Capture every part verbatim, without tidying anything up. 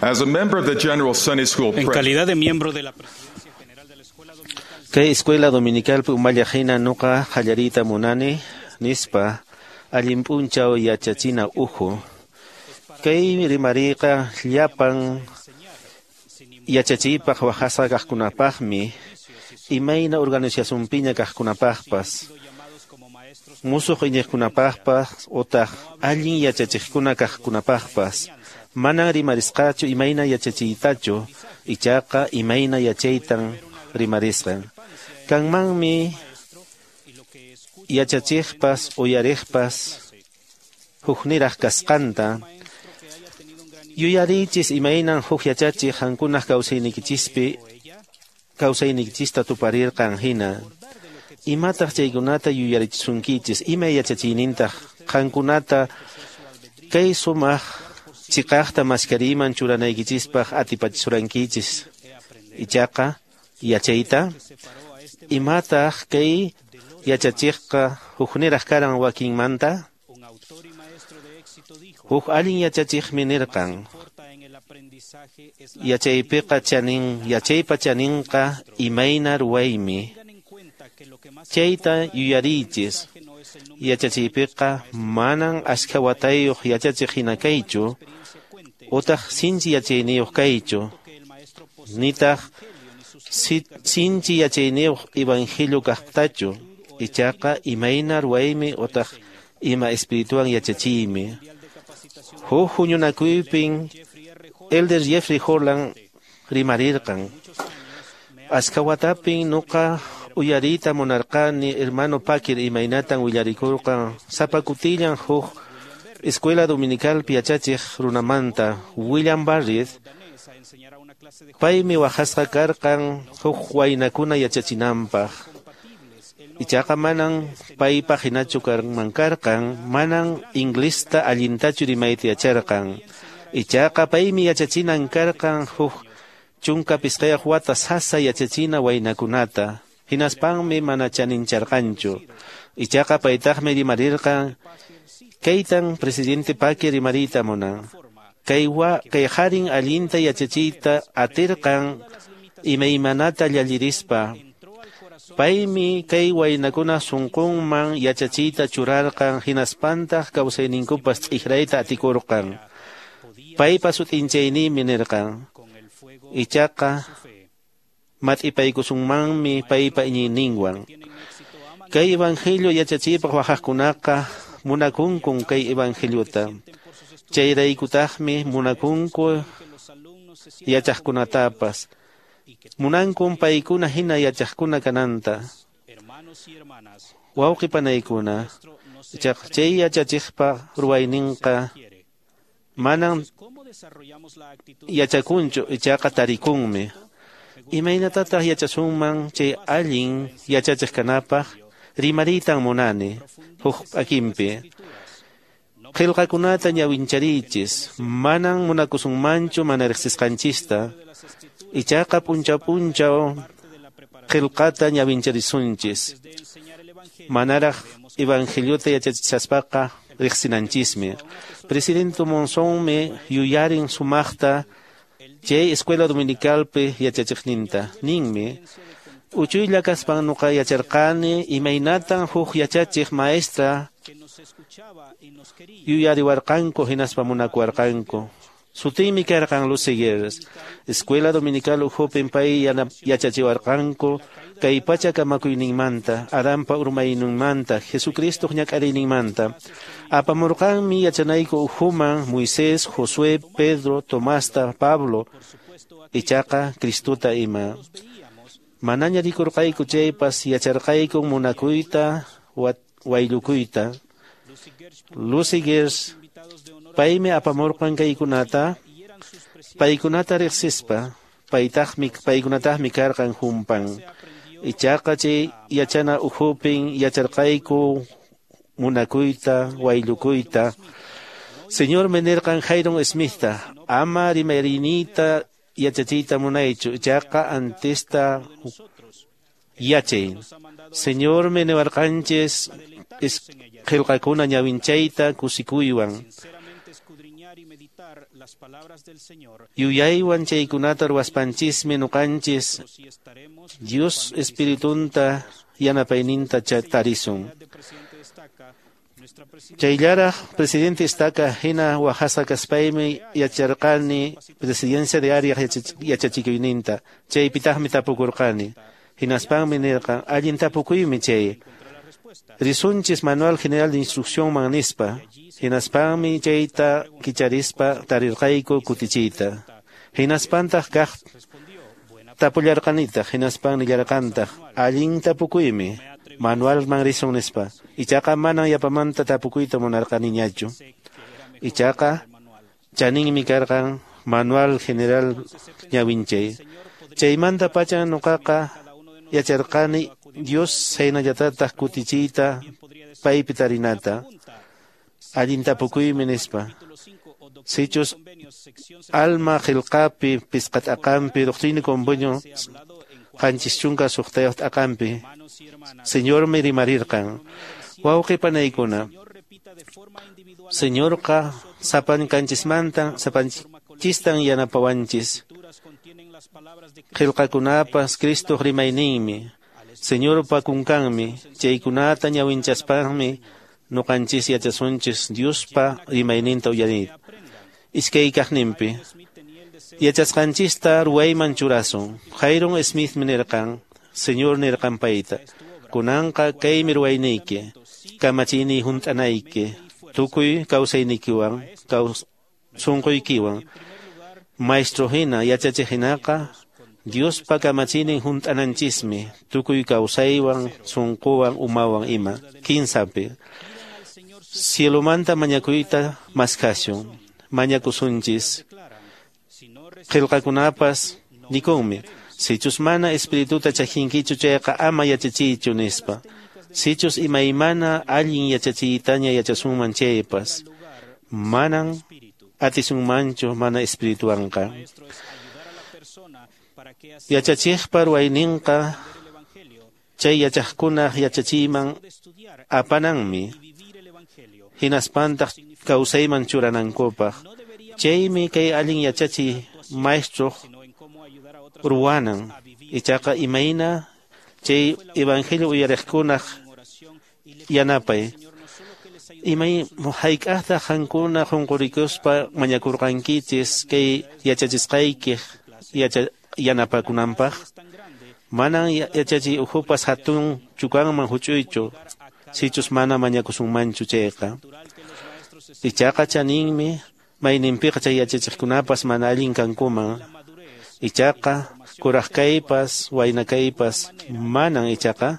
As a member of the General Sunday School En Press, calidad de miembro de la Presidencia General de la Escuela Dominical, Kay escuela dominical umayajina nuqa hallarita munani nispa allimpunchaw yachachina uhu. Kay rimariqa llapan yachachipaq waqasqa kaqkunapaqmi imayna organizacionpiña kaqkunapaqpas musuq iñiqkunapaqpas utaq allin yachachiqkuna kaqkunapaqpas manan rimarisqachu imayna yachachiytachu ichaqa imayna yachaytan rimarisqa. Kanmanmi yachachiqpas uyariqpas hukniraq kasqanta yuyarichis imaynan huk yachachiq hankunaq kawsaynikichispi kawsaynikichista tuparirqan hina imataq chaykunata yuyarichisunkichis ima yachachiynintaq hankunata kay sumaq chiqaqta maskariman churanaykichispaq atipachisurankichis ichaqa yachayta imataq kay yachachiqqa hukniraq karan wakinmanta huk allin yachachiqmi nirqan yachaypiqa chanin yachaypa chaninqa imayna ruwaymi chayta yuyarichis yachachiypiqa manan ashka watayuq yachachiq hina kaychu utaq sinchi yachayniyuq kaychu nitaq sinchi yachayniyuq evangelio kaqtachu ichaqa imayna ruwaymi utaq ima espirituwan yachachiymi. Huk huñunakuypin Elder Jeffrey Holland rimarirqan ashka watapin nuqa uyarita munarqani hermano Paquir imaynatan willarikurqan sapakutillan huk escuela dominical yachachiq runamanta William Barrett paymi waqasqa karqan huk waynakuna yachachinanpaq ichaqa manan paypaq hinachu karman karqan manan inglista allintachu rimayta yacharqan ichaqa paymi yachachinan karqan huk chunka pisqayaq wata sasa yachachina waynakunata hinaspanmi mana chanincharqanchu ichaqa paytaqmi rimarirqan kaytan presidente Paquir rimarita munan kay wa kay harin allinta yachachiyta atirqan imaymanata llallirispa paymi kay waynakuna sunqunman yachachiyta churarqan hinaspantaq kawsayninkupas t'ijrayta atikurqan paypa sutinchaynimi nirqan ichaqa mat'ipaykusunmanmi paypa iñiyninwan kay evangelio yachachiypaq waqaqkunaqa munakunkun kay evangeliota chayraykutaqmi munakunku yachaqkunatapas munankun paykuna hina yachaqkuna kananta wawqipanaykuna chay yachachiqpa ruwayninqa manan yachakunchu ichaqa tarikunmi imaynatataq yachasunman chay allin yachachiq kanapaq rimaritan munani huk p'akimpi qillqakunata ñawincharichis manan munakusunmanchu mana riqsisqanchista ichaqa punchaw punchaw qillqata ñawincharisunchis manaraq evangeliota yachachisaspaqa riqsinanchismi presidente Monzonmi yuyarin sumaqta chay escuela dominicalpi yachachiqninta ninmi uchuylla kaspan nuqa yacharqani imaynatan huk yachachiq maestra yuyariwarqanku hinaspa munakuwarqanku sutiymi karqan Lucigueras escuela dominical uhupin pay yachachiwarqanku kay pacha kamakuyninmanta Adanpa urmayninmanta Jesucristo ñak'ariyninmanta apamurqanmi yachanayku uhuman Moisés, Josué, Pedro, Tomasta, Pablo ichaqa Cristuta ima manaña rikurqayku chaypas yacharqayku munakuyta waylukuyta Lucigueras paymi apamurqan kaykunata paykunata riqsispa paytaqmi paykunataqmi karqan humpan ichaqa chay yachana uhupin yacharqayku munakuyta waylukuyta Señor menirqan Jairo Smithta ama rimarinita yachachiyta munaychu ichaqa antesta yachay Señor menewarqanchis qillqakuna ñawinchayta kusikuywan yuyaywan chaykunata ruwaspanchismi nuqanchis Dios Espiritunta yanapayninta tarisun. Chayllaraq presidente Estaca hina Oaxaca kaspaymi yacharqani presidencia de área yachachikuyninta. Chaypitaqmi tapukurqani. Hinaspanmi nirqa allin tapukuymi chay. Risunchis Manual General de Instrucción magnispa. Hinaspanmi chayta kicharispa tarirqayku kutichiyta. Hinaspantaq kaq tapullarqanita. Hinaspan nillarqantaq allin tapukuymi. Manual mangrisun nispa. Ichaqa manan yapamanta tapukuyta munarqaniñachu. Ichaqa chaninmi karqan Manual General ñawinchay. Chaymanta pachan nuqaqa yacharqani Dios haynallatataq kutichiyta paypi tarinata. Allin tapukuymi nispa. Sichus alma qillqapi pisqat aqampi doctrina convenio qanchis chunka suqtayuq aqampi Señor mi rimarirqan. Wawqi panaykuna. Señorqa sapan kanchismanta sapanchistan yanapawanchis. Qillqakunapas Cristo rimayninmi. Señorpa kunkanmi. Chaykunata ñawinchaspaqmi nuqanchis yachasunchis Diospa rimayninta uyanit. Iskay kaqninpi. Yachasqanchista ruwayman churasun. Jairon Smith nirqan. Señor nirqan payta. Kunanqa kaymi ruwayniyki. Kamachini hunt'anayki. Tukuy kawsaynikiwan. Sunquykiwan. Maestro hina yachachiqhinaqa Diospa kamachinin hunt'ananchismi. Tukuy kawsaywan, sunquwan, umawan ima. Kinsapi. Cielomanta mañakuyta maskashun. Mañakusunchis. Qillqakunapas nikunmi. Sichus mana espirituta chajinkichu chayqa ama yachachichu nispa. Sichus imaymana allin yachachiytaña yachasunman chaypas. Manan atisunmanchu mana espirituanqa. Yachachiqpa ruwayninqa chay yachaqkunaq yachachiyman apananmi. Hinaspantaq kawsayman churanankupaq. Chaymi kay allin yachachiy maestro ruwanan. Ichaqa imayna chay evangelio uyariqkunaq yanapay. Imay hayk'aqta qankuna qunqurikuspa mañakurqankichis kay yachachisqayki yacha yanapakunanpaq. Manan yachachiy uhupas hatun chukanman huch'uychu. Sichus mana mañakusunmanchu chayqa. Ichaqa chaninmi mayninpiqa chay yachachiqkunapas mana allin kankuman. Ichaqa kuraqkaypas waynakaypas manan ichaqa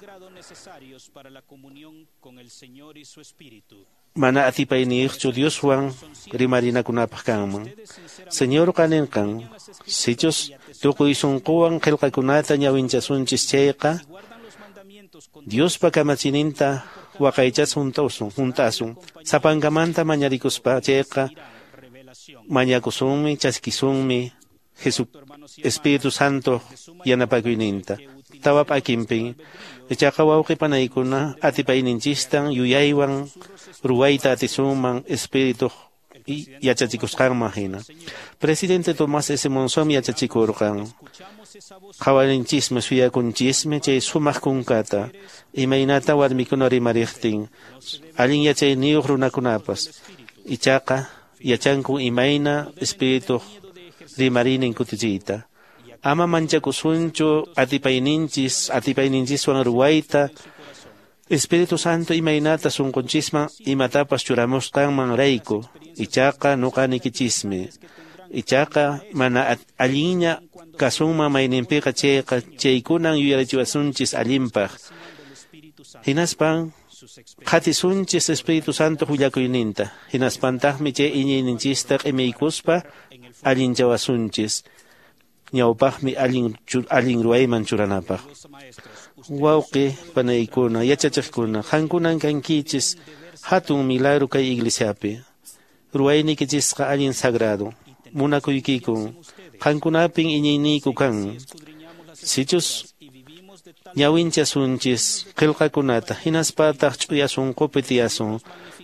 mana atipayniyuqchu Dioswan rimarinakunapaq kanman. Señor qaninqan, sichus tukuy sunquwan qillqakunata ñawinchasunchis chayqa Diospa kamachininta waqaychas juntasun, juntasun. Sapankamanta mañarikuspa chayqa mañakusunmi, chaskisunmi Jesús Espíritu Santo yanapakuyninta. Tawap'akinpin. Ichaqa wawqi panaykuna atipayninchistan yuyaywan ruwayta atisunman Espíritu yachachikusqanman hina. Presidente Tomás S. Monzón yachachikurqan. Qhawarinchismi suyakunchismi chay sumaq kunkata. Imaynata warmikuna rimariqtin. Allin yachayniyuq runakunapas. Ichaqa yachanku imayna Espíritu rimarinin kutichiyta. Ama manchakusunchu atipayninchis, atipayninchiswan ruwayta. Espíritu Santo imaynata sunqunchisman imatapas churamusqanman rayku. Ichaqa nuqanikichismi. Ichaqa mana alliña kasunman mayninpiqa chayqa chaykunan yuyarichiwasunchis allinpaq. Hinaspan qhatisunchis Espíritu Santo willakuyninta. Hinaspantaqmi chay iñiyninchista q'imiykuspa allinchawasunchis. Ñawpaqmi allin allin ruwayman churanapaq. Wawqi panaykuna yachachiqkuna qankunan kankichis hatun milagro kay iglesiapi. Ruwaynikichisqa allin sagrado. Munakuykikun qankunapin iñiyniyku kan. Sichus ñawinchasunchis qillqakunata hinaspataq ch'uya sunqupi tiyasun.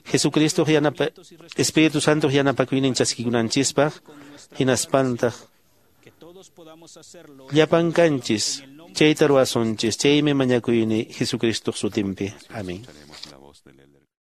Jesucristo yanapa, Espíritu Santo yanapakuynin chaskikunanchispaq, hinaspantaq, que todos podamos hacerlo llapan kanchis, chayta ruwasunchis, chaymi mañakuyni Jesucristo sutinpi. Amén.